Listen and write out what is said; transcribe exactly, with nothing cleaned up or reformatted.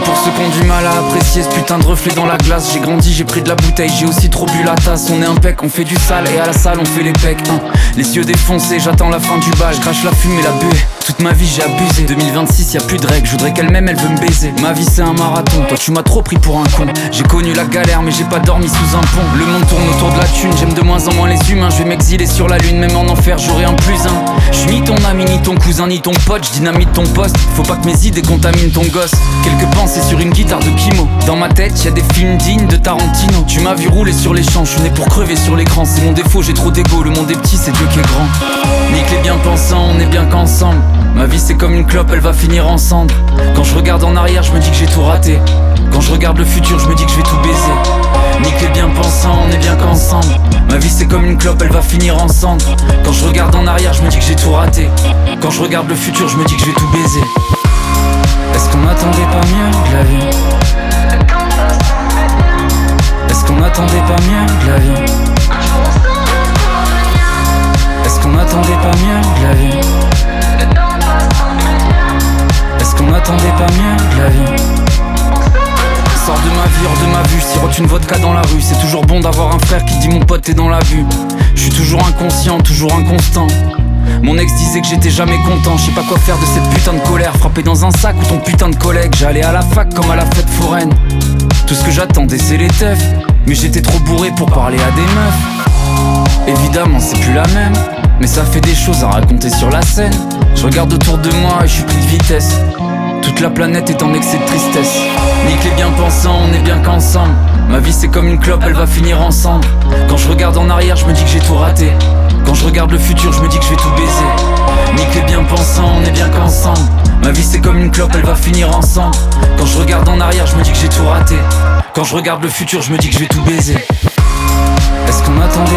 pour ceux qui ont du mal à apprécier ce putain de reflet dans la glace. J'ai grandi, j'ai pris de la bouteille, j'ai aussi trop bu la tasse. On est impec, on fait du sale et à la salle on fait les pecs hein. Les yeux défoncés, j'attends la fin du bal. Je crache la fume et la buée. Toute ma vie j'ai abusé. Deux mille vingt-six, y'a plus de règles. Je voudrais qu'elle m'aime, elle veut me baiser. Ma vie c'est un marathon, toi tu m'as trop pris pour un con. J'ai connu la galère mais j'ai pas dormi sous un pont. Le monde tourne autour de la thune, j'aime de moins en moins les humains. Je vais m'exiler sur la lune, même en enfer j'aurai un plus un. Je suis ni ton ami, ni ton cousin, ni ton pote. Je dynamite ton poste, faut pas que mes idées contaminent ton gosse. Quelques pensées sur une guitare de Kimo. Dans ma tête y'a des films dignes de Tarantino. Tu m'as vu rouler sur les champs, je suis né pour crever sur l'écran. C'est mon défaut, j'ai trop d'ego, le monde est petit, c'est Dieu qui est grand. Nique les bien-pensants, on est bien qu'ensemble. Ma vie c'est comme une clope, elle va finir en cendres. Quand je regarde en arrière, je me dis que j'ai tout raté. Quand je regarde le futur, je me dis que je vais tout baiser. Nique les bien-pensants, on est bien qu'ensemble. Ma vie c'est comme une clope, elle va finir en cendres. Quand je regarde en arrière, je me dis que j'ai tout raté. Quand je regarde le futur, je me dis que je vais tout baiser. Est-ce qu'on attendait pas mieux de la vie? Est-ce qu'on attendait pas mieux de la vie? Est-ce qu'on attendait pas mieux de la vie? Est-ce qu'on attendait pas mieux de la vie? Sors de ma vie, hors de ma vue, sirote une vodka dans la rue. C'est toujours bon d'avoir un frère qui dit mon pote t'es dans la vue. Je suis toujours inconscient, toujours inconstant. Mon ex disait que j'étais jamais content. Je sais pas quoi faire de cette putain de colère. Frappé dans un sac ou ton putain de collègue. J'allais à la fac comme à la fête foraine. Tout ce que j'attendais c'est les teufs. Mais j'étais trop bourré pour parler à des meufs. Évidemment c'est plus la même, mais ça fait des choses à raconter sur la scène. Je regarde autour de moi et je suis pris de vitesse. Toute la planète est en excès de tristesse. Nique les bien-pensants, on est bien qu'ensemble. Ma vie c'est comme une clope, elle va finir ensemble. Quand je regarde en arrière, je me dis que j'ai tout raté. Quand je regarde le futur, je me dis que je vais tout baiser. Nique les bien-pensants, on est bien qu'ensemble. Ma vie c'est comme une clope, elle va finir ensemble. Quand je regarde en arrière, je me dis que j'ai tout raté. Quand je regarde le futur, je me dis que je vais tout baiser. Est-ce qu'on attendait